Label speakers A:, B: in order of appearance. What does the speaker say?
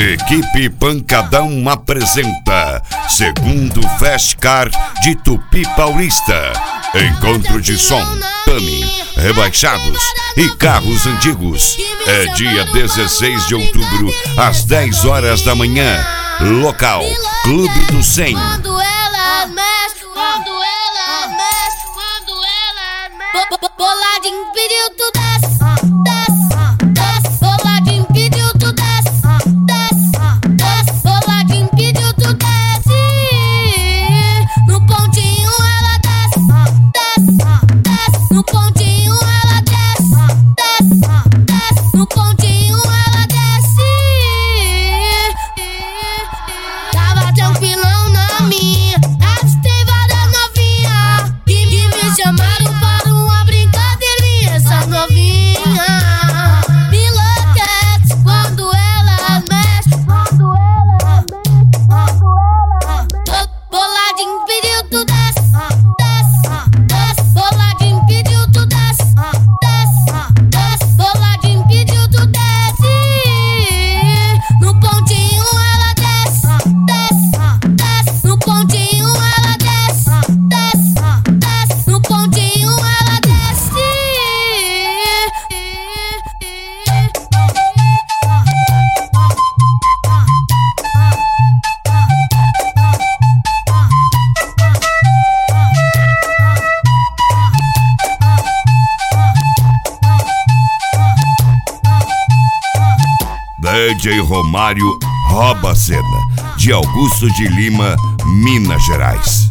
A: Equipe Pancadão apresenta segundo Festcar de Tupi Paulista. Encontro de som, Tami, rebaixados e carros antigos. É dia 16 de outubro, às 10 horas da manhã. Local, Clube do 100.
B: Quando ela mexe, quando ela mexe, quando ela mexe. Boladinho pediu tu desce, desce, desce. Boladinho pediu tu desce, desce, desce. Boladinho pediu tu desce. No pontinho ela desce, desce, desce. No pontinho ela desce, desce, desce. No pontinho ela desce. Tava tranquilão na minha, avistei várias novinhas que me chamaram para uma brincadeirinha. Essa novinha me enlouquece quando ela mexe, quando ela mexe, quando ela mexe. Boladinho pediu tu desce, desce, desce. Boladinho pediu tu desce, desce, desce. Boladinho pediu tu desce. No pontinho ela desce, desce, desce. No pontinho ela desce, desce, desce. No pontinho ela desce.
A: DJ Romário rouba a cena, de Augusto de Lima, Minas Gerais.